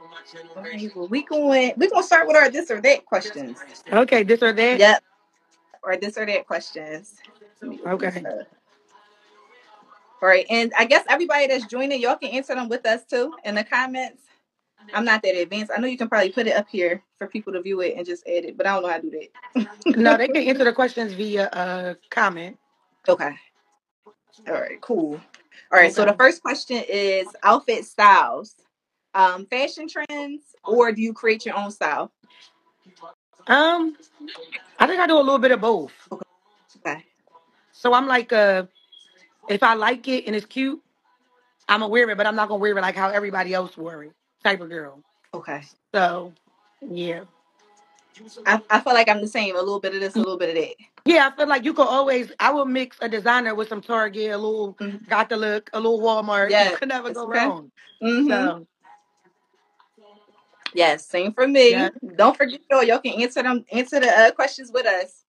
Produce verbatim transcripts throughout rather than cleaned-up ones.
All right, well, we going we gonna start with our this or that questions. Okay, this or that. Yep, or this or that questions. Let me open this Okay. up. All right, and I guess everybody that's joining, y'all can answer them with us too in the comments. I'm not that advanced. I know you can probably put it up here for people to view it and just edit, but I don't know how to do No, they that. can answer the questions via uh comment. Okay. All right, cool. All right, so Okay. the first question is outfit styles. Um, fashion trends, or do you create your own style? Um, I think I do a little bit of both. Okay. So I'm like, uh, if I like it and it's cute, I'm gonna wear it, but I'm not gonna wear it like how everybody else wear it, type of girl. Okay. So, yeah, I, I feel like I'm the same. A little bit of this, a little bit of that. yeah. I feel like you could always. I will mix a designer with some Target, a little Mhm. got the look, a little Walmart. You Yes. could never go Okay. wrong. Mm-hmm. So, Yes. Same for yeah. me. Don't forget, y'all. Y'all can answer them. Answer the uh, questions with us.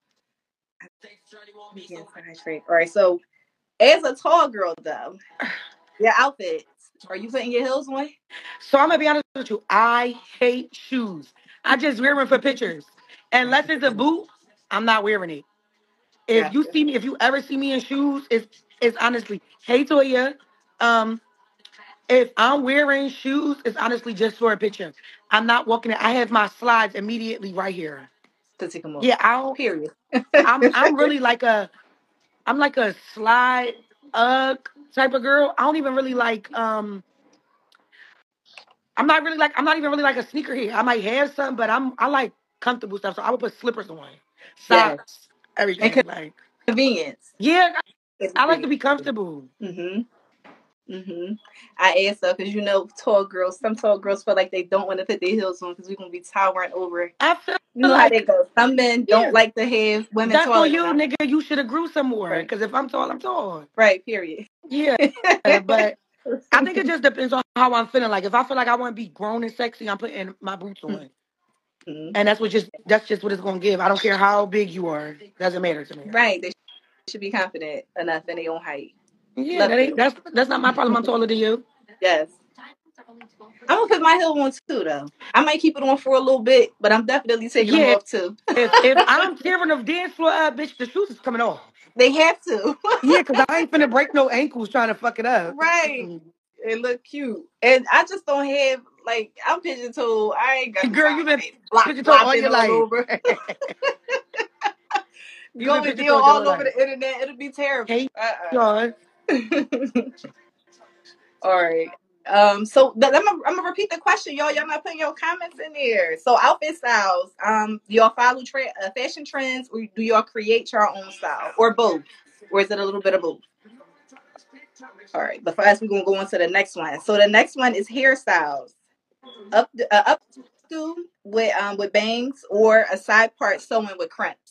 Yes, I All right. So, as a tall girl, though, your outfits. Are you putting your heels on? So I'm gonna be honest with you. I hate shoes. I just wear them for pictures. Unless it's a boot, I'm not wearing it. If you Gotcha. see me, if you ever see me in shoes, it's it's honestly, hey Toya, um, if I'm wearing shoes, it's honestly just for a picture. I'm not walking it. I have my slides immediately right here. To take them off. Yeah, I don't. Period. I'm I'm really like a I'm like a slide ugg type of girl. I don't even really like um. I'm not really like I'm not even really like a sneakerhead. I might have some, but I'm I like comfortable stuff. So I would put slippers on, Yes. socks, And everything. Like convenience. yeah, I like to Everything. be comfortable. Mm-hmm. Mm-hmm. I asked though, because you know, tall girls, some tall girls feel like they don't want to put their heels on because we're gonna be towering over. I feel You know how they like go. Some men yeah, don't like to have women that's on taller than you, them. nigga. You should have grew some more. Right. Cause if I'm tall, I'm tall. Right. Period. Yeah, but I think it just depends on how I'm feeling. Like if I feel like I want to be grown and sexy, I'm putting my boots on, Mhm. and that's what just that's just what it's gonna give. I don't care how big you are. Doesn't matter to me. Right. They should be confident enough in their own height. Yeah, Love that ain't that. that's that's not my problem. I'm taller than you. Yes. I'm gonna put my heel on too, though. I might keep it on for a little bit, but I'm definitely taking them Yeah, off too. if if I'm tearing the dance floor up, bitch, the shoes is coming off. They have to. Yeah, cause I ain't finna break no ankles trying to fuck it up. Right. It look cute. And I just don't have like I'm pigeon toed. I ain't got the Girl, time you've for been that. Flop pigeon toed all flopping your all life. over. You've been Going pigeon deal toed your whole all over life. the internet. It'll be terrible. Hey, Uh Sean. uh All right. Um, so th- I'm gonna I'm gonna repeat the question, y'all. Y'all not putting your comments in there. So outfit styles. Um, do y'all follow tra- uh, fashion trends, or do y'all create your own style, or both, or is it a little bit of both? All right. But first, we're gonna go on to the next one. So the next one is hairstyles. Up uh, up to with um with bangs or a side part sewing with crimps.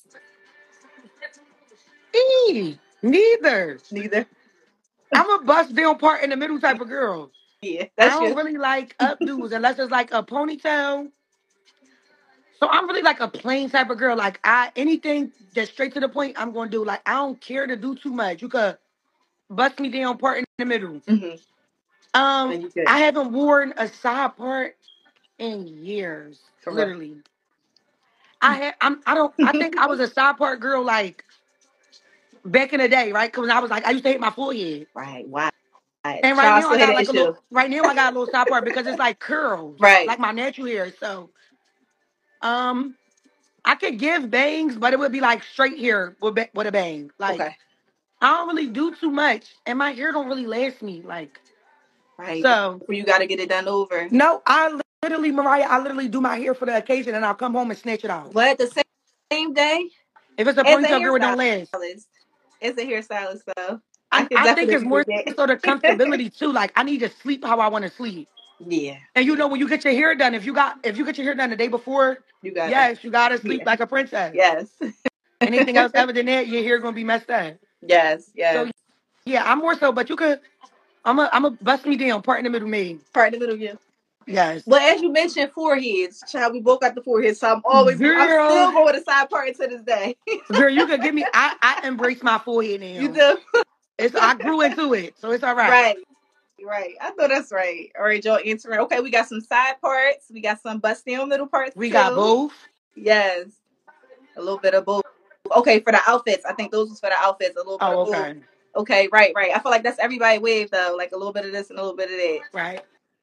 E, neither. Neither. I'm a bust down part in the middle type of girl. Yeah, I that's don't you. really like updos unless it's like a ponytail. So I'm really like a plain type of girl. Like I anything that's straight to the point, I'm gonna do. Like I don't care to do too much. You could bust me down part in the middle. Mm-hmm. Um, And you good. I haven't worn a side part in years. Correct. Literally. I had I'm I don't I think I was a side part girl like back in the day, right? Because I was like I used to hate my forehead. Right. Why? And right Child now I still had got an like a issue. little right now I got a little side part because it's like curls, Right. like my natural hair. So um I could give bangs, but it would be like straight hair with, ba- with a bang. Like Okay. I don't really do too much, and my hair don't really last me. Like Right. so, You got to get it done over. no, I literally, Mariah, I literally do my hair for the occasion, and I'll come home and snatch it off. But at the same, same day, If it's a as a ponytail girl, it don't last. hairstylist, as a hairstylist, though, I I, can I think it's definitely more dig so the that. comfortability too. Like I need to sleep how I want to sleep. Yeah. And you know when you get your hair done, if you got if you get your hair done the day before, You got to. yes, you gotta sleep Yeah. like a princess. Yes. Anything else other than that, your hair gonna be messed up. Yes. So Yes. yeah, I'm more so, but you could I'm a I'm a bust me down, part in the middle me. Part in the middle, yeah. Yes. Well, as you mentioned, foreheads, child, we both got the forehead, so I'm always, I'm Girl, still going to side part to this day. girl, you could give me I, I embrace my forehead You now. do? It's I grew into it, so it's all right. Right. right. I know that's right. All right, y'all answering. Okay, we got some side parts. We got some bust down middle parts We got too. both. Yes, a little bit of both. Okay, for the outfits, I think those was for the outfits. A little bit Oh, of both. okay. Okay, right, right. I feel like that's everybody wave though. Like a little bit of this and a little bit of that. Right.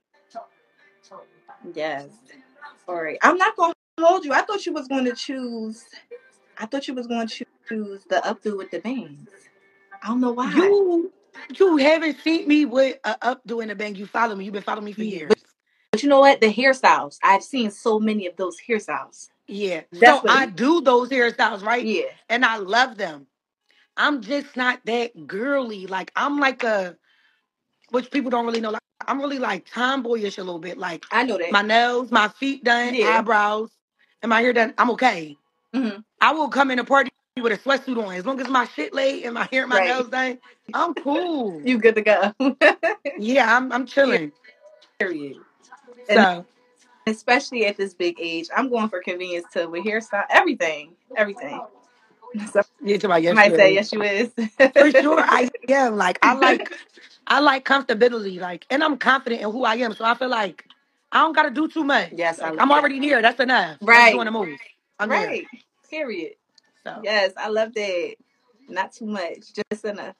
Yes. All right. I'm not gonna hold you. I thought you was going to choose. I thought you was going to choose the updo with the bangs. I don't know why. You you haven't seen me with a updo and a bang. You follow me. You've been following me for Yeah, but, years. but you know what? The hairstyles. I've seen so many of those hairstyles. Yeah. That's So what. I do those hairstyles, right? Yeah, And I love them. I'm just not that girly. Like I'm like a, which people don't really know. Like I'm really like tomboyish a little bit. Like I know that. my nails, my feet done, Yeah. eyebrows, and my hair done. I'm okay. Hmm. I will come in a party with a sweatsuit on. As long as my shit laid and my hair and my Right. nails done, I'm cool. You good to go. Yeah, I'm I'm chilling. Period. And So especially at this big age, I'm going for convenience too with hairstyle, everything, everything. yeah, to my yes, Somebody you say is. yes, you is. For sure, I am. Like I like I like comfortability. Like, and I'm confident in who I am. So I feel like I don't gotta do too much. Yes, I Like love I'm that. already there. That's enough. That's doing Right, the most. I'm there. right. Period. So Yes, I love that. Not too much, just enough.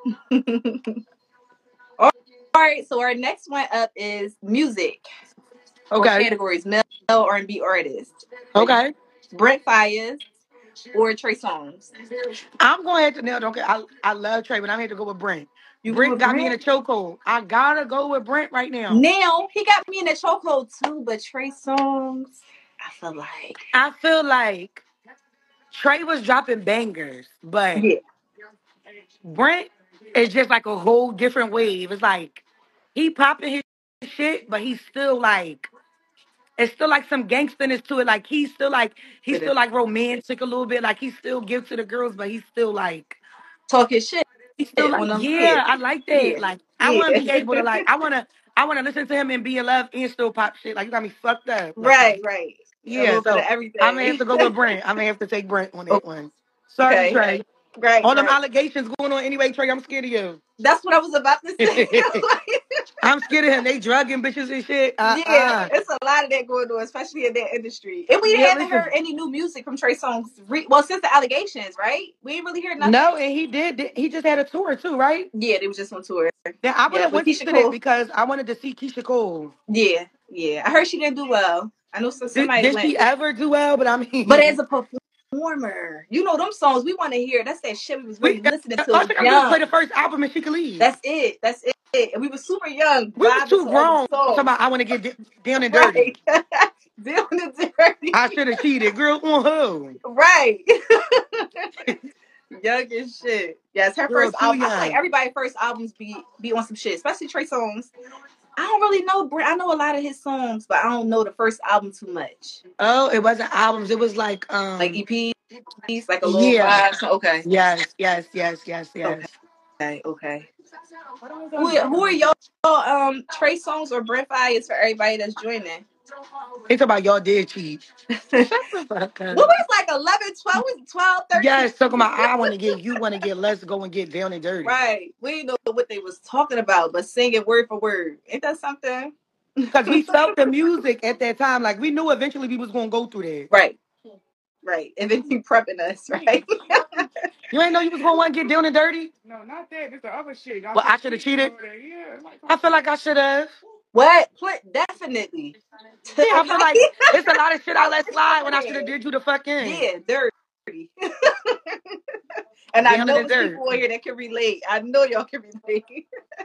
All right, so our next one up is music or okay, categories: male R and B artist, like okay. Brent Fayez or Trey Songz. I'm going ahead to nail. Okay, I I love Trey, but I'm here to go with Brent. You go Brent with got me in a Brent. chokehold. I gotta go with Brent right now. Now he got me in a chokehold too, but Trey Songz, I feel like, I feel like Trey was dropping bangers, but yeah, Brent is just like a whole different wave. It's like he popping his shit, but he's still like it's still like some gangsterness to it. Like he's still like he's with it still like romantic a little bit. Like he still gives to the girls, but he's still like talking shit he's still like on them. Yeah, yeah, I like that. yeah, Like I yeah. want to be able to like I want to I want to listen to him and be in love and still pop shit. Like you got me fucked up. Right, Like right. A yeah, little bit of so I may have everything. to go with Brent. I may have to take Brent on that one. Sorry, Okay, Trey. right, All them right. allegations going on anyway, Trey. I'm scared of you. That's what I was about to say. Like, I'm scared of him. They drugging bitches and shit. Uh yeah, uh it's a lot of that going on, especially in that industry. And we Yeah, haven't heard listen. any new music from Trey Songz. Re- well, since the allegations, right? We ain't really heard nothing. No, and he did. He just had a tour too, right? Yeah, they was just on tour. Then I would Yeah, have with went Keisha to that Cole. because I wanted to see Keisha Cole. Yeah, yeah. I heard she didn't do well. I know so Did, somebody did went, she ever do well? But I but as mean, a performer, you know them songs we want to hear. That's that shit we was really we listening to all she gotta do is play young. the first album and she could leave. That's it. That's it. And we were super young, We was vibing too to all them grown. Talking songs. about I want to get d- down and dirty. Right. Down and dirty. I should have cheated, girl. On who? Right. Young as shit. Yes, her Girl, first too album. I feel like young. everybody's first albums be be on some shit, especially Trey Songz. I don't really know Brent. I know a lot of his songs, but I don't know the first album too much. Oh, it wasn't albums. It was like Like um, E Ps, like a little yeah, vibe. So, okay. yes, yes, yes, yes, yes. Okay. Okay. What was Who on Brent who are album? y'all um Trey Songz or Brent Fayez for everybody that's joining? They talk about y'all did cheat. What Shut the fuck up. was like eleven, twelve, was twelve, thirteen? Yes, talking about I want to get you want to get let's go and get down and dirty. Right. We didn't know what they was talking about, but singing word for word. Ain't that something? Cause we felt the music at that time. Like we knew eventually we was gonna go through that. Right. Right. And then you prepping us, right? You ain't know you was gonna want to get down and dirty? No, not that. It's the other shit. Well, I should have cheated. Yeah, I feel like I should have. What? Put definitely. Yeah, I feel like Okay. it's a lot of shit I let slide when I should have Yeah. did you the fuck in. Yeah, dirty. And I Down in know the there's dirt. people on here that can relate. I know y'all can relate.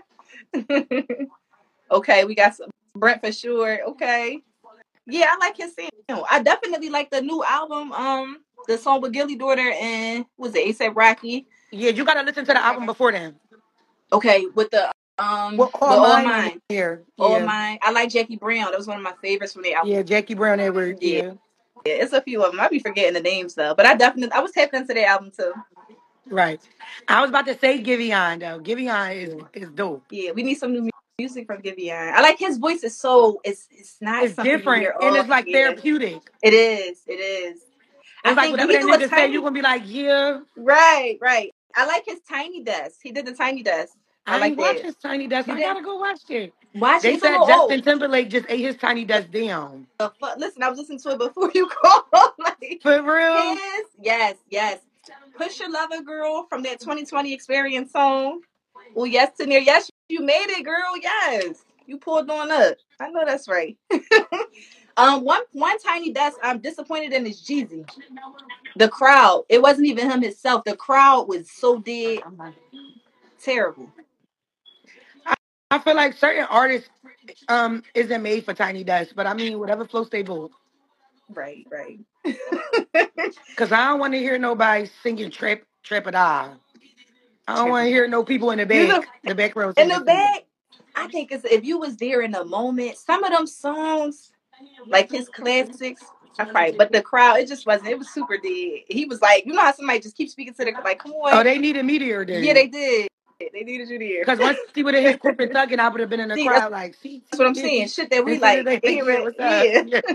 Okay, we got some Brent for sure. Okay. Yeah, I like his sound. I definitely like the new album. Um, the song with Gilly Daughter and was it ASAP Rocky? Yeah, you gotta listen to the album before then. Okay, with the um Well, all the All mine on Mine. here. All Yeah. Mine. I like Jackie Brown. That was one of my favorites from the album. Yeah, Jackie Brown Edward. Yeah. Yeah. Yeah, it's a few of them. I be forgetting the names though, but I definitely I was tapped into the album too. Right. I was about to say Giveon though. Giveon is Yeah, is dope. yeah, we need some new music from Giveon. I like his voice is so it's it's not It's something you different hear and all it's like yeah. therapeutic. It is, it is. I It's like think did whatever he that do a nigga say, you're tiny gonna be like, yeah. right, right. I like his tiny desk. He did the tiny desk. I I like ain't watched that. his Tiny Desk. You I didn't gotta go watch it. watch it. They It's a said little Justin old. Timberlake just ate his Tiny Desk down. The fuck? Listen, I was listening to it before you called. Like For real? his, yes, yes. Push Your Lover Girl from that twenty twenty experience song. Oh, yes, Tania. Yes, you made it, girl. Yes. You pulled on up. I know that's right. um, one one Tiny Desk I'm disappointed in is Jeezy. The crowd. It wasn't even him himself. The crowd was so dead terrible. I, I feel like certain artists um isn't made for Tiny Desk, but I mean whatever floats they boat. Right, right. Cause I don't want to hear nobody singing trap trap it I don't want to hear no people in the You know, back, the back row in singing the singing. back, I think it's if you was there in the moment, some of them songs, like his classics, I fight. But the crowd, it just wasn't. It was super dead. He was like, you know how somebody just keeps speaking to the like, come Oh, on. they needed me there Yeah, then. they did. They needed you Cause there. once he would have hit corporate thugging, I would have been in the See, that's, crowd like, see, that's what I'm see, saying. Shit that we as soon as like they like, yeah, hearing. what's up? Yeah. Yeah.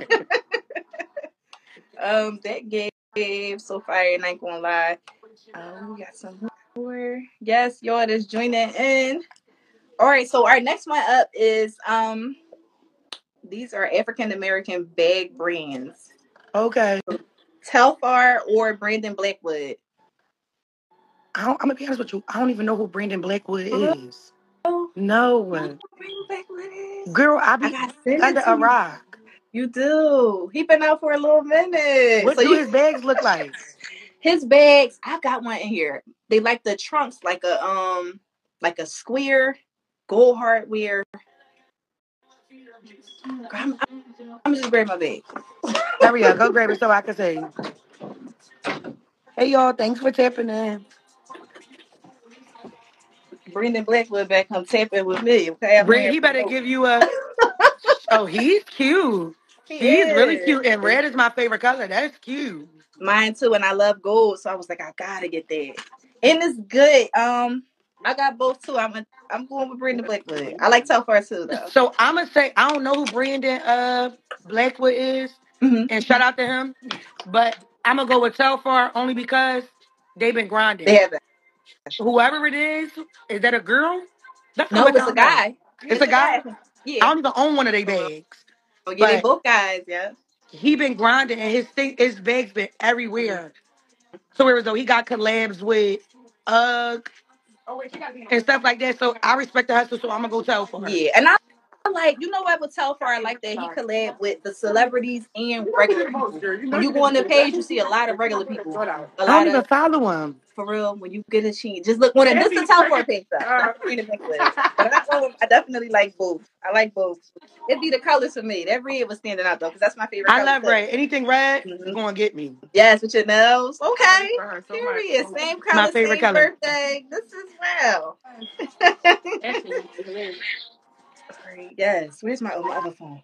Um, that gave so fire, and I ain't gonna lie. Um, we got some more. Yes, y'all just joining in. All right, so our next one up is um these are African American bag brands. Okay. Telfar or Brandon Blackwood. I don't, I'm gonna be honest with you. I don't even know who Brandon Blackwood For real? is. You don't know No, who Brandon Blackwood is? girl, I I be gotta send under it to a you. rock. You do. He been out for a little minute. What So do you his bags look like? his bags, I got one in here. They like the trunks like a um like a square gold hardware. I'm, I'm just grab my bag. Hurry up, go grab it so I can say, hey y'all, thanks for tapping in. Brandon Blackwood back come tapping with me. Okay, I'm Bring, here he for better no. give you a. Oh, he's cute. He He's really is. cute, and red is my favorite color. That's cute. Mine too, and I love gold, so I was like, I gotta get that. And it's good. Um, I got both too. I'm a, I'm going with Brandon Blackwood. I like Telfar too, though. So I'm gonna say I don't know who Brandon uh Blackwood is, Mm-hmm. and shout out to him, but I'm gonna go with Telfar only because they've been They grinding. have that. Whoever it is, is that a girl? That's how No, much I it's a don't know. guy. It's It's a a guy. guy. I think. I Yeah. don't even own one of their bags, Oh yeah, they but both guys. Yeah. he been grinding, and his thing, his bags been everywhere. So it was though he got collabs with UGG and stuff like that. So I respect the hustle, so I'm gonna go Telfar. Yeah, and I like you know what with Telfar, I like that he collab with the celebrities and regular people. When you go on the page, you see a lot of regular people, a I don't lot even of follow him. for real. When you get a chance, just look. When this is the Telfar page up, not the Brandon Blackwood. But I go, I definitely like both. I like both. It'd be the colors for me. That red was standing out though, because that's my favorite I color love too. red. Anything red is Mm-hmm. gonna get me. Yes, with your nails. Okay. Period. Same My color, favorite same color. birthday. This is well. All right. Yes. Where's my, oh, my other phone?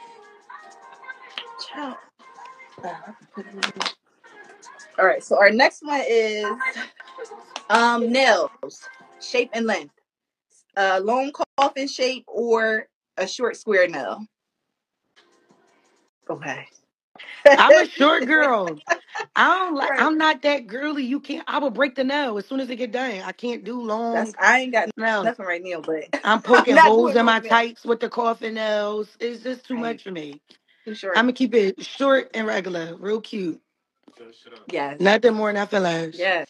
Ciao. Uh, I can put it in here. All right. So our next one is um nails, shape and length. A long coffin shape or a short square nail. Okay. I'm a short girl. I don't like. Right. I'm not that girly. You can't. I will break the nail as soon as it get done. I can't do That's long I ain't got nails. nothing right now, but I'm I'm poking not holes doing in my long nails. tights with the coffin nails. It's just too Right. much for me. Too short. I'm gonna keep it short and regular, real cute. Yes. Nothing more, nothing less. Yes.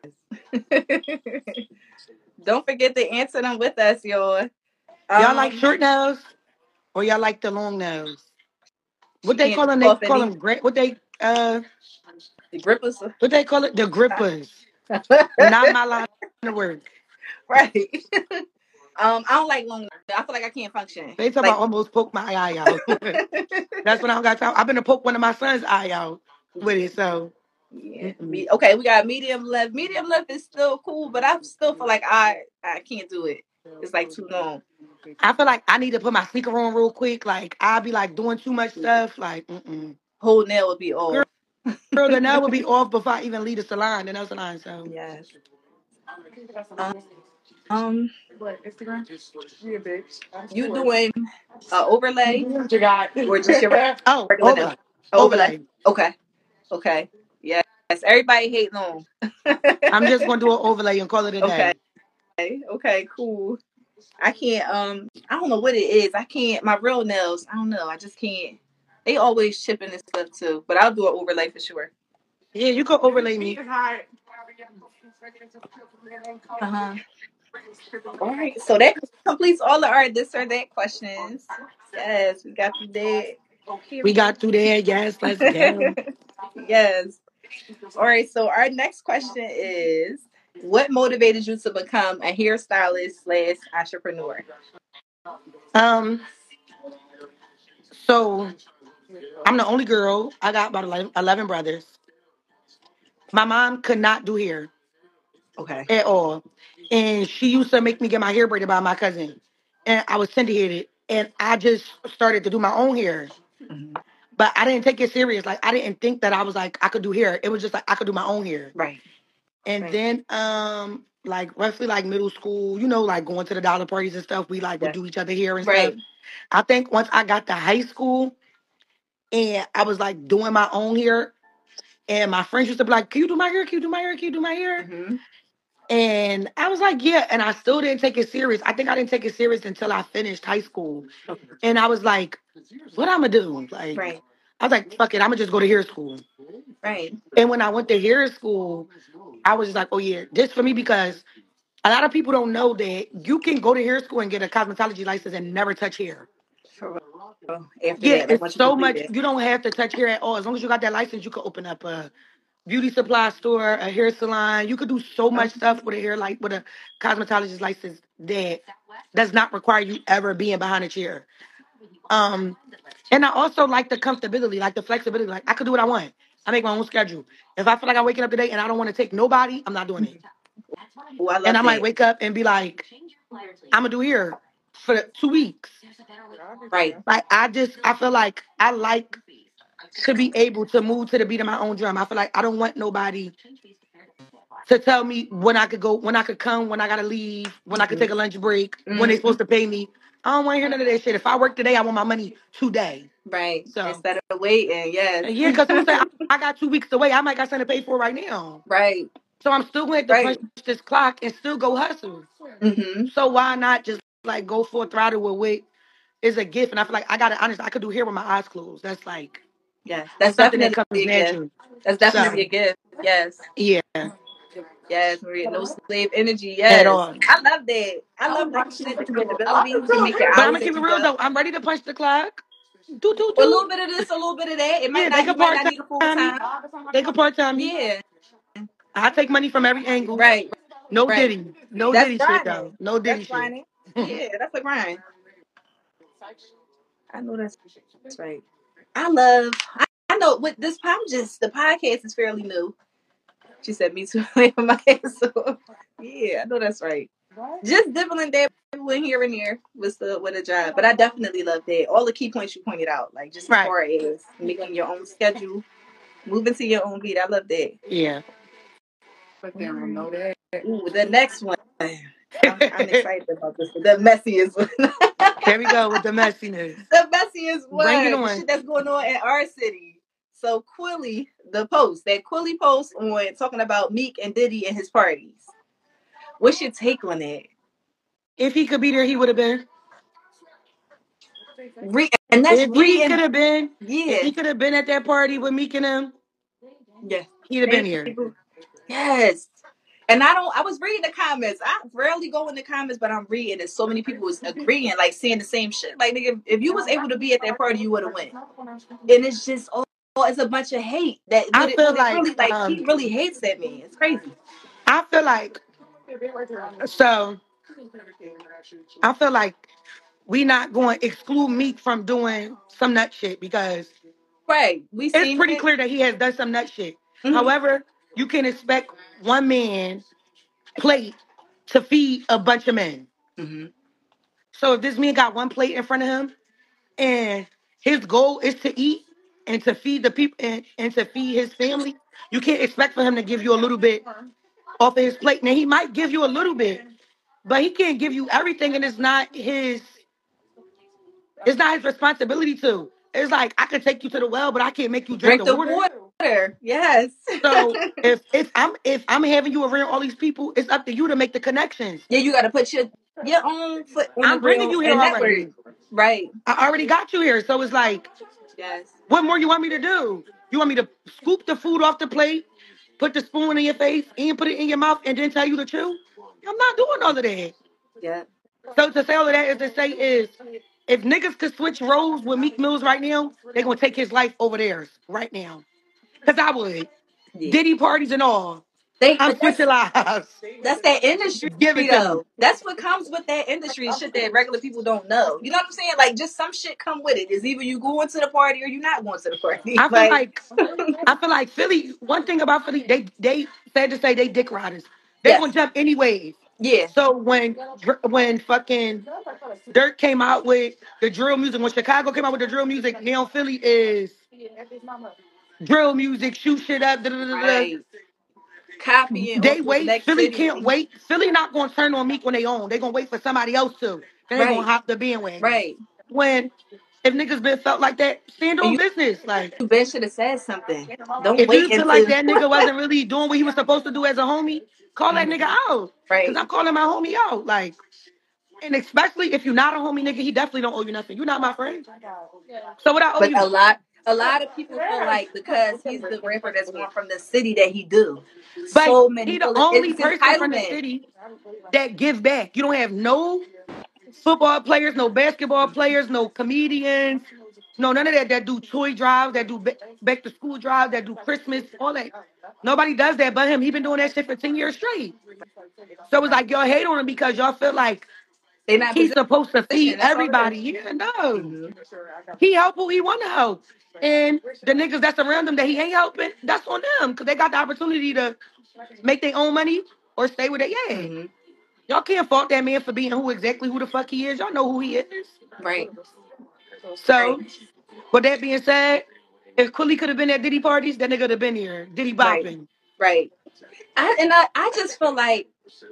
Don't forget to answer them with us, y'all. Y'all like Um, short nails or y'all like the long nails? What she they can't call do them? They coffin call either. them gra- what they uh The grippers. what they call it? The grippers. Not my line of work. Right. um, I don't like long nails. I feel like I can't function. They talk about Like almost poke my eye out. That's when I don't got time. I've been to poke one of my son's eye out with it. So yeah. mm-mm. Me okay, we got medium left. Medium left is still cool, but I still feel like I I can't do it. It's like too long. I feel like I need to put my sneaker on real quick. Like I'll be like doing too much Yeah. stuff. Like mm-mm. Whole nail would be girl, off. girl, the nail will be off before I even leave the salon. The nail salon. So Yes. Um, you doing uh overlay or just your oh, regular nail? overlay, Overlay. overlay. Okay. Okay. Yes. Everybody hate long. I'm just gonna do an overlay and call it a Okay. day. Okay, cool. I can't. Um, I don't know what it is. I can't. My real nails. I don't know. I just can't. They always chipping and stuff too. But I'll do an overlay for sure. Yeah, you could overlay me. Uh huh. All right. So that completes all of our this or that questions. Yes, we got through that. We Period. got through there. Yes, let's go. Yes. All right. So our next question is, what motivated you to become a hairstylist slash entrepreneur? Um, so I'm the only girl. I got about eleven, eleven brothers. My mom could not do hair Okay. at all. And she used to make me get my hair braided by my cousin. And I was syndicated. And I just started to do my own hair. Mhm. But I didn't take it serious. Like I didn't think that I was like I could do hair. It was just like I could do my own hair. Right. And Right. then um like roughly like middle school, you know, like going to the dollar parties and stuff, we like would Yes. do each other hair and stuff. Right. I think once I got to high school and I was like doing my own hair, and my friends used to be like, "Can you do my hair? Can you do my hair? Can you do my hair?" Mm-hmm. And I was like, "Yeah," and I still didn't take it serious. I think I didn't take it serious until I finished high school. Okay. And I was like, "What I'm gonna do?" Like Right. I was like, "Fuck it, I'm gonna just go to hair school." Right. And when I went to hair school, I was just like, "Oh yeah, this for me," because a lot of people don't know that you can go to hair school and get a cosmetology license and never touch hair. For real. After Yeah, that, like it's once you so complete much. it. You don't have to touch hair at all. As long as you got that license, you could open up a beauty supply store, a hair salon. You could do so much Okay. stuff with a hair like with a cosmetologist license that does not require you ever being behind a chair. Um, and I also like the comfortability, like the flexibility. Like I could do what I want. I make my own schedule. If I feel like I'm waking up today and I don't want to take nobody, I'm not doing it. Oh, I And love I might that. wake up and be like, I'm gonna do hair for two weeks. Right. Like I just, I feel like I like to be able to move to the beat of my own drum. I feel like I don't want nobody to tell me when I could go, when I could come, when I gotta leave, when I could take Mm-hmm. a lunch break, when they Mm-hmm. supposed to pay me. I don't want to hear none of that shit. If I work today, I want my money today. Right. So Instead of waiting, yes. yeah, because who said I, I got two weeks away? I might got something to pay for right now. Right. So I'm still going to have to Right. punch this clock and still go hustle. Mm-hmm. So why not just like go full throttle with what is a gift? And I feel like I got to honest, I could do hair with my eyes closed. That's like Yes. That's something that definitely comes a gift. natural. That's definitely So a gift. Yes. yeah, Yes, Maria. No slave energy. at Yes. all. I love that. I love that you said dependability. You can make your But I'm hours gonna keep as it you real go. though. I'm ready to punch the clock. Do do A do. little bit of this, a little bit of that. It might Yeah, they not. could You might part not need a full time me. time. They could part time me. Yeah. I take money from every angle. Right. No Right. Diddy. No That's Diddy shit grinding. though. No That's Diddy shit. grinding. Yeah, that's a grind. I know that's right. I love. I, I know with this. I'm just the podcast is fairly new. She said me too. Late for my ass. So yeah, I know that's right. Just dibbling dabbling here and there with the with a job, but I definitely love that. All the key points you pointed out, like just as Right. far as making your own schedule, moving to your own beat. I love that. Yeah. Ooh, the next one. I'm, I'm excited about this one. The messiest one. Here we go with the messiness. The messiest Bring it one. The on. shit that's going on in our city. So Quilly, the post, that Quilly post on talking about Meek and Diddy and his parties. What's your take on that? If he could be there, he would have been. Re- and that's If he re could and have been, if yeah. he could have been at that party with Meek and him, Yes. he'd have been Thank here. you. Yes. And I don't I was reading the comments. I rarely go in the comments, but I'm reading and so many people was agreeing, like saying the same shit. Like nigga, if you was able to be at that party, you would have went. And it's just oh it's a bunch of hate that I would it feel would it like, really like he um, really hates that man. It's crazy. I feel like, so I feel like we not going to exclude Meek from doing some nut shit because Right. We it's seen pretty it. clear that he has done some nut shit. Mm-hmm. However, you can expect one man plate to feed a bunch of men. Mm-hmm. So if this man got one plate in front of him and his goal is to eat and to feed the people and, and to feed his family, you can't expect for him to give you a little bit off of his plate. Now he might give you a little bit, but he can't give you everything, and it's not his it's not his responsibility to. It's like I could take you to the well, but I can't make you drink Drink the the water. water. Yes. So if if I'm if I'm having you around all these people, it's up to you to make the connections. Yeah, you got to put your your own foot on the I'm bringing grill you here and network. already. Right. I already got you here. So it's like, Yes. what more you want me to do? You want me to scoop the food off the plate, put the spoon in your face, and put it in your mouth, and then tell you to chew? I'm not doing all of that. Yeah. So to say all of that is to say is, if niggas could switch roles with Meek Mills right now, they gonna take his life over theirs right now. Cause I would. Yeah. Diddy parties and all. They I'm but that's switching lives. that's that industry Give it to me. though. That's what comes with that industry, shit that regular people don't know. You know what I'm saying? Like just some shit come with it. It's either you going to the party or you not going to the party. I feel Like like I feel like Philly. One thing about Philly, they they said to say they dick riders. They yes. gonna jump any wave. Yeah. So when when fucking Dirk came out with the drill music, when Chicago came out with the drill music, now Philly is drill music, shoot shit up. Da, da, da, da. Right. Copying They off of wait. next Philly city. can't wait. Philly not gonna turn on Meek when they own. They gonna wait for somebody else to. Then they gonna Right. hop the bandwagon. Right. When if niggas been felt like that, stand And on you business. Like Ben should have said something. Don't if you wait feel like until that nigga wasn't really doing what he was supposed to do as a homie, call that nigga Mhm. out. Cause Right. I'm calling my homie out. Like, and especially if you're not a homie nigga, he definitely don't owe you nothing. You're not my friend. So what I owe But you? a lot a lot of people feel like because he's the rapper that's going from the city that he do. But So many he the feel it, only it's person from the entitlement. city that give back. You don't have no football players, no basketball players, no comedians, no none of that that do toy drives, that do ba- back to school drives, that do Christmas, all that. Nobody does that but him. He been doing that shit for ten years straight. So it's like y'all hate on him because y'all feel like They not he's supposed to feed position. That's all it everybody. is. Yeah, no. Mm-hmm. He help who he want to help. And the niggas that's around him that he ain't helping, that's on them because they got the opportunity to make their own money or stay with it. Yeah. Mm-hmm. Y'all can't fault that man for being who exactly who the fuck he is. Y'all know who he is. Right. Right. So, with that being said, if Quilly could have been at Diddy parties, that nigga would have been here. Diddy Right. bopping. Right. I and I, I just feel like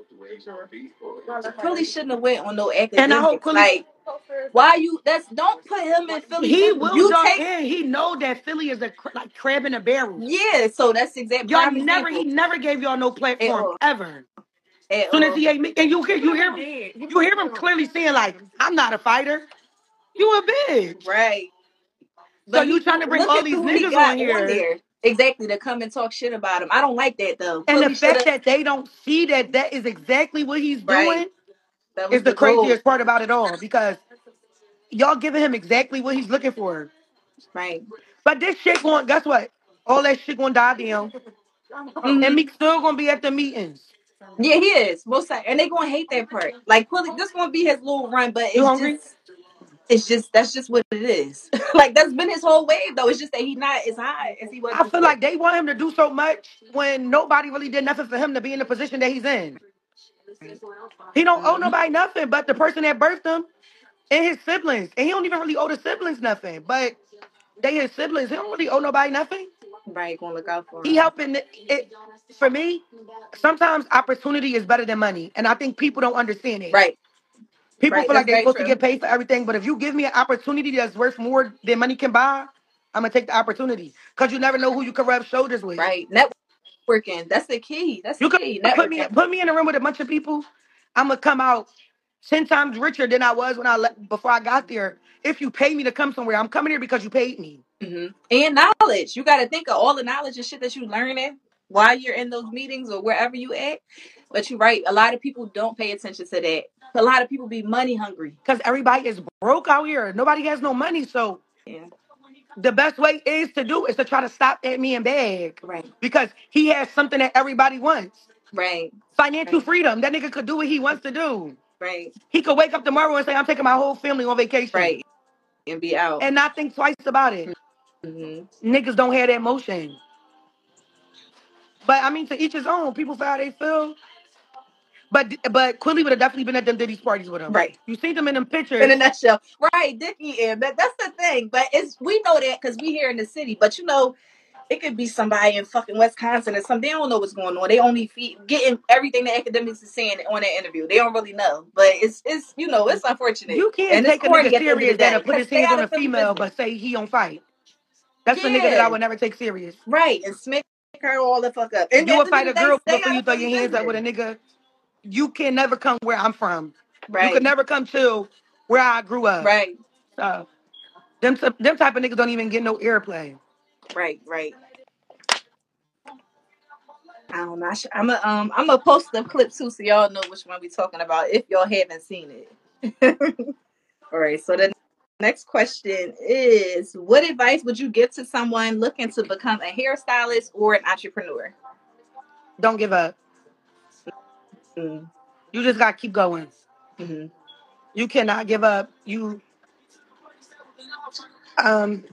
Quilly shouldn't have went on no And I hope academics. Quilly, Like why you that's don't put him in Philly he business. will You jump take in. He know that Philly is a cr- like crab in a barrel. yeah, so that's the exact Y'all prime never, he example. never gave y'all no At platform all. ever. At Soon as all. he ate me, and you hear, you hear, you hear him clearly saying like, "I'm not a fighter. You a bitch." Right. So But you he trying to bring look all at these who he niggas on got on here, there. Exactly, to come and talk shit about him. I don't like that though. and the Quilly should fact have that they don't see that that is exactly what he's right. doing That is was the the goal. craziest part about it all because y'all giving him exactly what he's looking for. Right. But this shit going, guess what? All that shit gonna die down. And Mm-hmm. Meek still gonna be at the meetings. Yeah, he is. Most side, and they gonna hate that part. Like Quilly, this gonna be his little run, but You it's hungry? just it's just that's just what it is. Like that's been his whole wave though. It's just that he's not as high as he was I feel before. like they want him to do so much when nobody really did nothing for him to be in the position that he's in. Right. He don't owe Mm-hmm. nobody nothing but the person that birthed him and his siblings. And he don't even really owe the siblings nothing. But they his siblings. He don't really owe nobody nothing. Right, gonna look out for He him. helping it, it for me, sometimes opportunity is better than money. And I think people don't understand it. Right, People right. feel like That's they're very supposed to true. get paid for everything, but if you give me an opportunity that's worth more than money can buy, I'm gonna take the opportunity. Cause you never know who you can rub shoulders with. Right, networking. That's the key. That's the You could key. put me Networking. put me in a room with a bunch of people. I'm gonna come out ten times richer than I was when I le- before I got there. If you pay me to come somewhere, I'm coming here because you paid me. Hmm. And knowledge. You got to think of all the knowledge and shit that you learning while you're in those meetings or wherever you at. But you're right. A lot of people don't pay attention to that. A lot of people be money hungry. Cause everybody is broke out here. Nobody has no money. So Yeah. the best way is to do is to try to stop that man bag. Right. Because he has something that everybody wants. Right. Financial Right. freedom. That nigga could do what he wants to do. Right. He could wake up tomorrow and say, I'm taking my whole family on vacation. Right. And be out. And not think twice about it. Hmm. Niggas don't have that motion. But I mean, to each his own. People feel how they feel. But but Quilly would have definitely been at them Diddy's parties with him. Right. You see them in them In a pictures. nutshell. Right. Dickie and that, that's the thing. But it's we know that because we here in the city. But you know, it could be somebody in fucking Wisconsin or something. They don't know what's going on. They only feed, getting everything the academics is saying on that interview. They don't really know, but it's it's you know it's unfortunate You can't and it's take a nigga corny at the end of the serious that'll day put because his stay hands out on of a Philly female business. but say he don't fight. That's the nigga that I Yeah, would never take serious. right, and smack her all the fuck up. And You at will the end fight of a the day, girl stay before out you of throw Philly your hands up with business. a nigga. You can never come where I'm from. You could Right, never come to where I grew up. right, So them them type of niggas don't even get no airplay. right, right. I don't know. I sh- I'm a, um I'm gonna post the clip too, so y'all know which one we talking about if y'all haven't seen it. All right. So the next question is, what advice would you give to someone looking to become a hairstylist or an entrepreneur? Don't give up. Mm-hmm. You just gotta keep going. Mm-hmm. You cannot give up. You um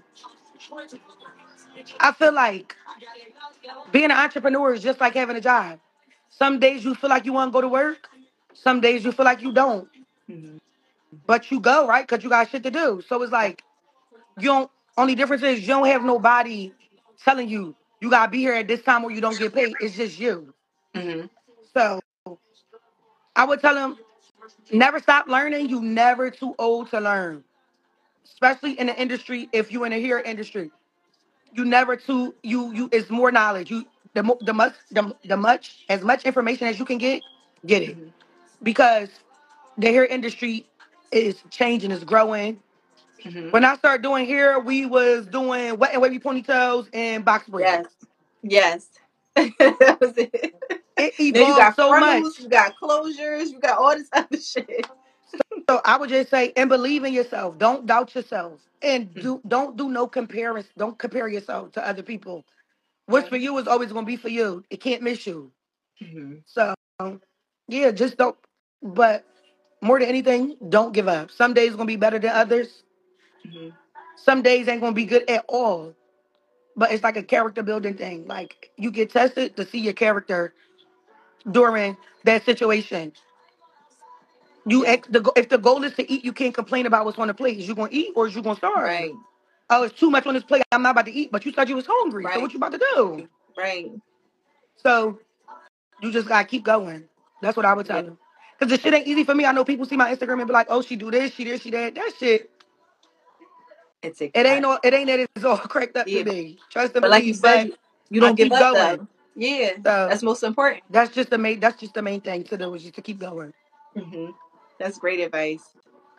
I feel like being an entrepreneur is just like having a job. Some days you feel like you want to go to work. Some days you feel like you don't. Mm-hmm. But you go, right? Because you got shit to do. So it's Right. like, you don't, only difference is you don't have nobody telling you, you got to be here at this time or you don't get paid. It's just you. Mm-hmm. So I would tell them, never stop learning. You never too old to learn. Especially in the industry, if you in the hair industry. You never too, you, you, it's more knowledge. You, the, mo- the much, the, the much, as much information as you can get, get it. Mm-hmm. Because the hair industry is changing, is growing. Mm-hmm. When I started doing hair, we was doing wet and wavy ponytails and box braids. Yes. Yes. That was it. It Now you evolved got so frontals, much. you got closures, you got all this other shit. So I would just say, and believe in yourself. Don't doubt yourself, and Mm-hmm. do don't do no comparison. Don't compare yourself to other people. What's Right. for you is always gonna be for you. It can't miss you. Mm-hmm. So yeah, just don't. But more than anything, don't give up. Some days gonna be better than others. Mm-hmm. Some days ain't gonna be good at all. But it's like a character building thing. Like you get tested to see your character during that situation. You Yeah. ex- the go- if the goal is to eat, you can't complain about what's on the plate. Is you gonna eat or is you gonna starve? Right. Oh, it's too much on this plate. I'm not about to eat. But you said you was hungry. So Right. what you about to do? Right. So you just gotta keep going. That's what I would Yeah. tell them. Cause the shit ain't easy for me. I know people see my Instagram and be like, "Oh, she do this, she this, she that." That shit, It takes it a ain't lot. all. It ain't that it's all cracked up to Yeah. be. Trust and But like you believe. said, But you, you I don't give keep up going. though. Yeah. So That's most important. that's just the main. That's just the main thing to do is just to keep going. Mm-hmm. That's great advice.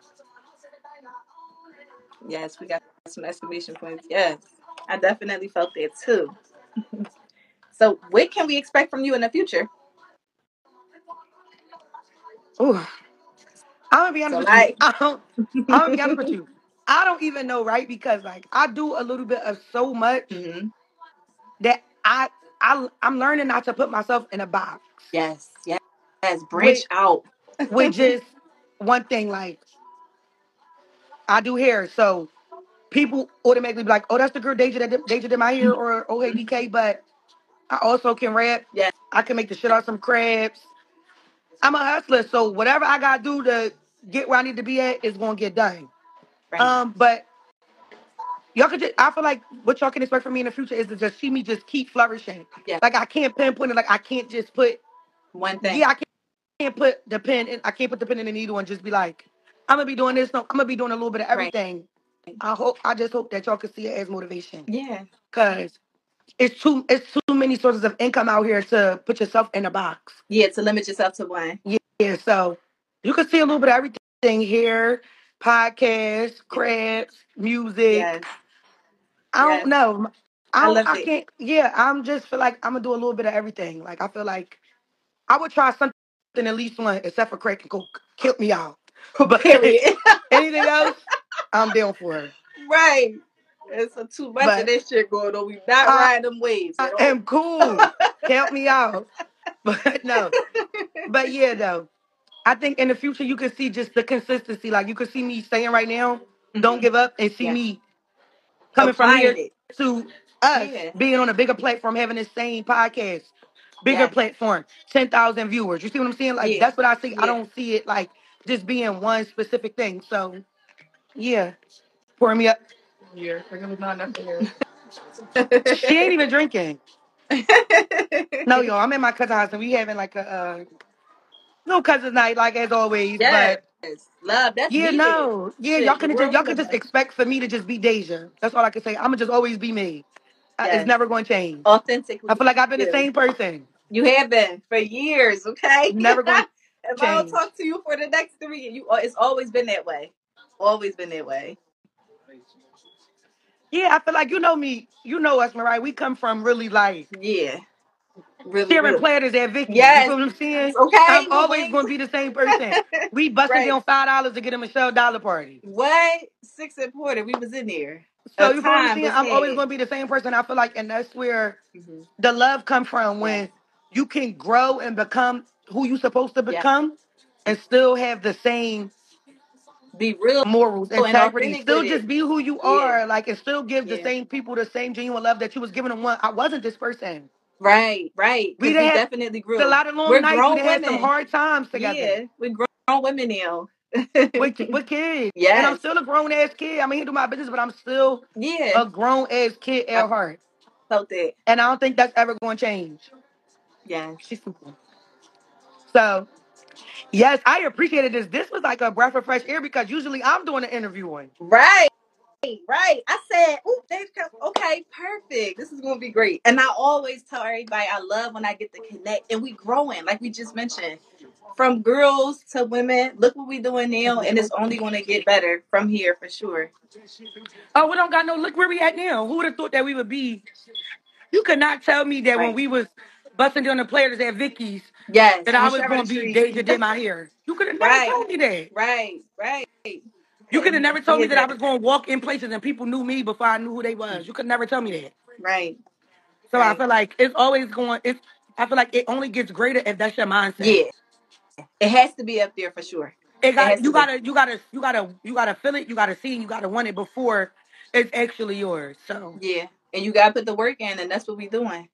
Yes, we got some exclamation points. Yes. I definitely felt that too. So what can we expect from you in the future? Ooh. I'm gonna be honest So with you. like I don't. I'm gonna be honest with you. I don't even know, right? Because like I do a little bit of so much mm-hmm. that I I I'm learning not to put myself in a box Yes, yes, yes. Branch with out. with just one thing. Like I do hair, so people automatically be like, "Oh, that's the girl Deja that did, Deja did my hair," or "Oh, hey D K." But I also can rap. Yes, I can make the shit out of some crabs. I'm a hustler, so whatever I gotta do to get where I need to be at is gonna get done. right. Um, but y'all could just, I feel like what y'all can expect from me in the future is to just see me just keep flourishing. Yeah. Like I can't pinpoint it. Like I can't just put, One thing. yeah, I can't put the pen in, I can't put the pen in the needle and just be like, I'm gonna be doing this. No, I'm gonna be doing a little bit of Right. everything. I hope, I just hope that y'all can see it as motivation. Yeah. Cause it's too, it's too many sources of income out here to put yourself in a box. Yeah. To limit yourself to one. Yeah, yeah. So you can see a little bit of everything here: podcasts, crafts, music. Yes. I don't Yes. know. I I don't, love I it. can't. Yeah, I'm just feel like I'm gonna do a little bit of everything. Like I feel like I would try something at least one, except for crack and coke. Kill me out. But Period. anything else, I'm down for it. Right. There's a too much of But this shit going on. We not I, riding them waves I at all. am cool. Count me out. But no. But yeah, though. I think in the future you can see just the consistency. Like you can see me saying right now, don't hmm give up, and see Yeah. me coming from Applying here it. to us Yeah. being on a bigger platform, having the same podcast, bigger Yes. platform, ten thousand viewers. You see what I'm saying? Like Yeah. that's what I see. I Yeah. don't see it like just being one specific thing. So yeah, pour me up. Yeah. There was not enough here. She ain't even drinking. No, yo, I'm in my cousin's house and we having like a uh, little cousin night, like as always. Yes, But love. That's yeah, needed. no, yeah, y'all Shit, the can just world y'all need can us. just expect for me to just be Deja. That's all I can say. I'm gonna just always be me. Uh, It's Yes, never going to change. I authentically feel like I've been the you. same person. You have been for years. Okay. Never going to If I don't change. talk to you for the next three, you it's always been that way. Always been that way. Yeah, I feel like you know me. You know us, Mariah. We come from really like Yeah, really, sharing really. platters at Vicky's. You Yes. feel what I'm saying? I'm Okay, with always wings. going to be the same person. We busting Right. down five dollars to get a Michelle Dollar party. What? Six and Porter. We was in there. So A you feel what I'm time saying? was I'm always had. going to be the same person. I feel like, and that's where Hmm. the love come from Yes. when you can grow and become who you supposed to Yeah. become and still have the same Be real morals, and integrity. authentic with Still it. just be who you Yeah. are, like, and still give the Yeah. same people the same genuine love that you was giving them. One, I wasn't this person. Right. Right. We Because done we had definitely a grew. lot of long We're nights. We grown done had some women. hard times together Yeah. We're grown women now. with with kids, and I'm Yes. still a grown ass kid. I mean, he do my business, but I'm still Yeah. a grown ass kid I at heart, felt that. and I don't think that's ever going to change. Yes. She's super. So yes, I appreciated this. This was like a breath of fresh air because usually I'm doing the interviewing. Right. Right. I said, "Ooh, Dave, okay, perfect. This is gonna be great." And I always tell everybody I love when I get to connect, and we growing, like we just mentioned, from girls to women. Look what we doing now, and it's only gonna get better from here for sure. Oh, we don't got no look where we at now. Who would have thought that we would be? You could not tell me that when Right. we was busting down the players at Vicky's Yes. that On I was Sheridan going to be Street. Deja did my hair. You could have never Right. told me that. Right. Right. You could have And never told me hear that I that. was going to walk in places and people knew me before I knew who they was. You could never tell me that. Right. So I Right. feel like it's always going. It's. I feel like it only gets greater if that's your mindset. Yeah. It has to be up there for sure. It It got has to you be. gotta you gotta you gotta you gotta feel it. You gotta see it. You gotta want it before it's actually yours. So Yeah. And you gotta put the work in, and that's what we doing.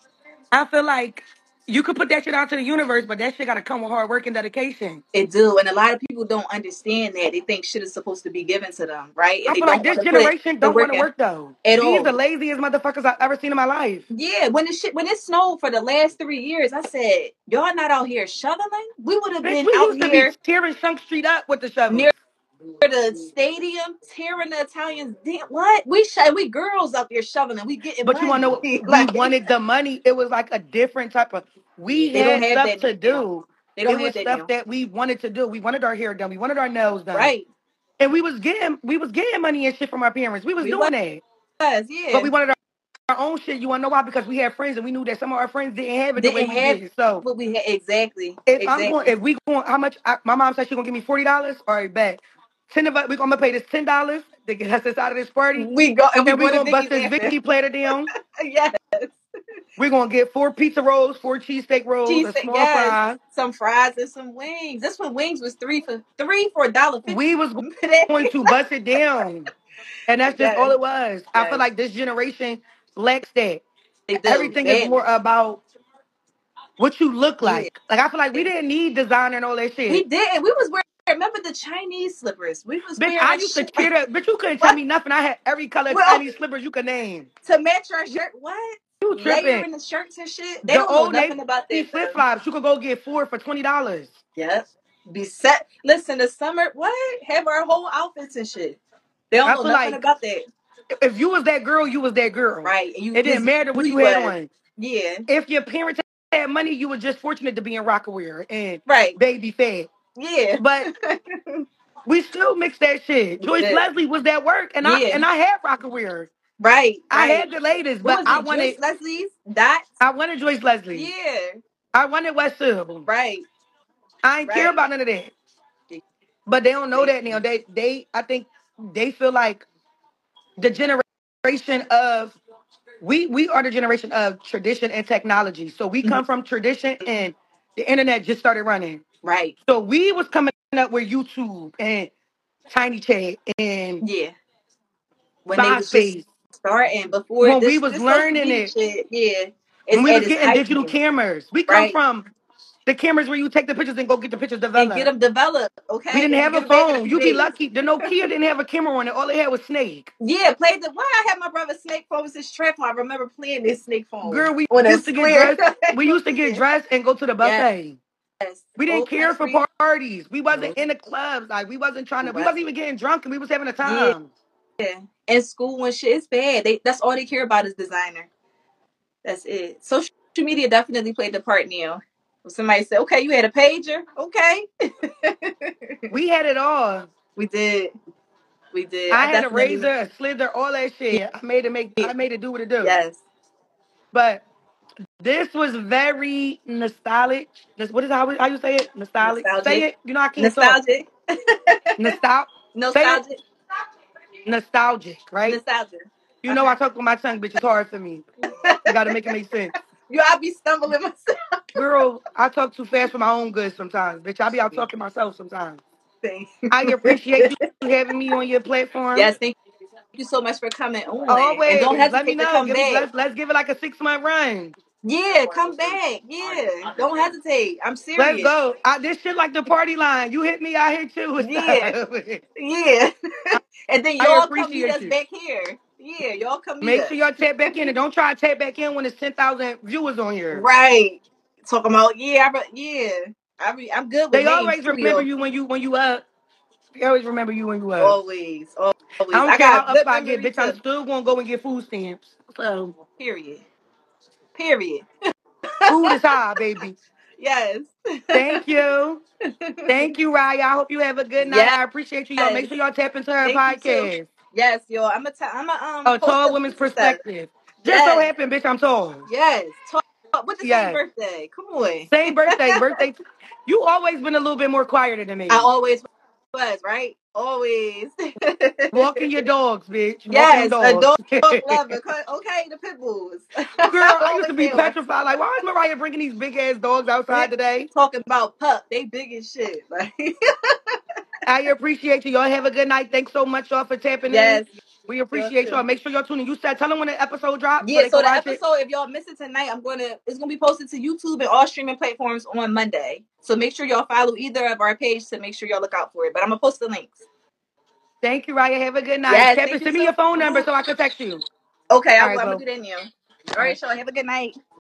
I feel like you could put that shit out to the universe, but that shit gotta come with hard work and dedication. It do, and a lot of people don't understand that. They think shit is supposed to be given to them, right? And I they feel like don't this want to put generation the don't want work to in work though. at These the all. laziest motherfuckers I've ever seen in my life. Yeah, when the shit when it snowed for the last three years, I said, "Y'all not out here shoveling. We would have Bitch, been we out used to be here tearing Shunk Street up with the near shovels. the stadium, tearing the Italians. Damn, what we sh- we girls out there shoveling. We getting But you want to know money. what? We Like wanted the money. It was like a different type of. We they don't had have stuff that to now. do. They don't It have was that stuff now. that we wanted to do. We wanted our hair done. We wanted our nails done. Right? And we was getting we was getting money and shit from our parents. We was We doing that. was, But yeah. we wanted our, our own shit. You wanna know why? Because we had friends and we knew that some of our friends didn't have it the way Didn't we have did. So what we had exactly, if I'm going exactly. if we going how much I, my mom said she gonna give me forty dollars, all right, bet. Ten of us we gonna pay this ten dollars to get us out of this party. We go and we And we go to gonna bust Vicky's this after. Vicky platter down. Yes. We're gonna get four pizza rolls, four cheesesteak rolls, Cheese, a small yes. fry. Some fries and some wings. This when wings was three for three for a dollar We fifty. was Remember that? going to bust it down. And that's just all Yes, it was. I feel yes. like this generation lacks that. They do Everything is more badly. about what you look Yeah. like. Like I feel like we didn't need designer and all that We shit. did. We was wearing. Remember the Chinese slippers? We was Bitch, I wearing used to shit tear that. Bitch, you couldn't tell what? me nothing. I had every color Well, Chinese slippers you could name. to match our You, shirt. What? you tripping. Layering the shirts and shit. They The don't know old Navy nothing about that, flip bro. flops, you could go get four for twenty dollars. Yep. Be set. Listen, the summer. What? Have our whole outfits and shit. They don't I know feel nothing like about that. if you was that girl, you was that girl. Right. And you It didn't was matter who what you you had was. on. Yeah. If your parents had money, you were just fortunate to be in Rockaware and Right. baby fed. Yeah. But we still mix that shit. We Joyce did. Leslie was that work, and I Yeah. and I had Rockaware. Right. I Right. had the latest, What but was I it? wanted Joyce Leslie's Dots? I wanted Joyce Leslie. Yeah. I wanted West Hill. Right. I ain't care Right. about none of that. But they don't know that now. They they I think they feel like the generation of we we are the generation of tradition and technology. So we Mhm. come from tradition and the internet just started running. Right. So we was coming up with YouTube and Tiny Chat and Yeah. When they was just MySpace. starting before When we this was this social learning media it, shit, yeah, when it's we at was its getting height digital now. cameras. We come Right. from The cameras where you take the pictures and go get the pictures and get developed. them developed, We okay? didn't And you have get a them back in a phone. few You'd be days. lucky. The Nokia didn't have a camera on it. All it had was Snake. Yeah, played the. Why I had my brother Snake phone was his trap phone. I remember playing this Snake phone Girl, we on a used to get square dressed. We used to get Nokia. dressed and go to the Yes, buffet. We didn't old care for country. parties. We wasn't No, in the clubs. Like we wasn't trying to. We what? wasn't even getting drunk, and we was having a Yeah, time. and school and shit. It's bad. They that's all they care about is designer. That's it. Social media definitely played the part now. Somebody said, "Okay, you had a pager." Okay, We had it all. we did. We did. I I had a definitely. razor, a slither, all that shit. I made it make. I made it do what it do. Yes. But this was very nostalgic. This, what is how, how you say it? Nostalgic. Say Nostalgic. it. You know I can't talk. Nostalgic. Nostal. Say it. Nostalgic. Nostalgic, right? Nostalgia. You know I Uh-huh. talk with my tongue, bitch. It's hard for me. You got to make it make sense. You I be stumbling myself. Girl, I talk too fast for my own good sometimes, bitch. I be out talking myself sometimes. Thing. I appreciate you having me on your platform. Yes, thank you so much for coming on. And don't Always. Let me hesitate to know. come Give me back. let's let's give it like a six month run. Yeah, come back. Yeah. Don't hesitate. I'm Let's serious. go. I, this shit like the party line. You hit me, I hit you and Yeah. stuff. Yeah. And then I y'all come meet appreciate us you. back here. Yeah, y'all come meet Make us. sure y'all tap back in and don't try to tap back in when it's ten thousand viewers on here. Right. Talking about, yeah, I, yeah. I re, I'm good with They names always too, remember yo. you when you when you up. They always remember you when you up. Always. I Always. don't I care how got up good I get, memory bitch. I'm too. still gonna go and get food stamps. So Period. Period. food is high, baby. Yes. Thank you. Thank you, Raya. I hope you have a good night. Yes. I appreciate you. Y'all make sure y'all tap into her Thank you too. podcast. Yes, yo. I'm a. T- I'm a um A post tall the woman's links and stuff. perspective. Just so Yes. happened, bitch, I'm tall. Yes. Talk with the same Yes. birthday. Come on. Same birthday. Birthday. You always been a little bit more quieter than I me. always was, right? Always. Walking your dogs, bitch. Walking them Yes, a dogs. dog Girl, lover. Okay, the pit bulls. I used All to in be there. petrified. Like, why is Mariah bringing these big ass dogs Bitch, outside today? talking about pup. They big as shit. Like, I appreciate you. Y'all have a good night. Thanks so much, y'all, for tapping in. yes, We yours appreciate y'all. too. Make sure y'all tune in. You said, tell them when the episode drops so Yeah, they so can the watch it. episode, if y'all miss it tonight, I'm gonna it's gonna be posted to YouTube and all streaming platforms on Monday. So make sure y'all follow either of our page to make sure y'all look out for it. But I'm gonna post the links. Thank you, Raya. Have a good night. Yes, Tap thank and you send me so your phone number much. so I can text you. Okay, I All will. right, I'm gonna bro. do that now. All All right, right. y'all. Have a good night.